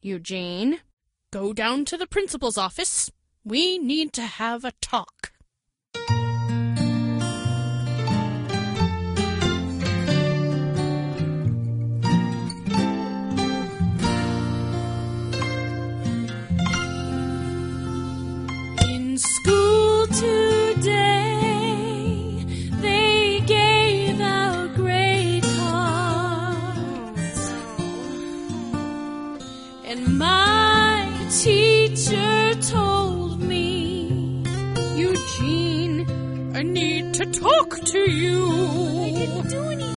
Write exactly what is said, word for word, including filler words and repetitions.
Eugene, go down to the principal's office. We need to have a talk. In school today, they gave out grade cards, and my teacher told me, Eugene, I need to talk to you.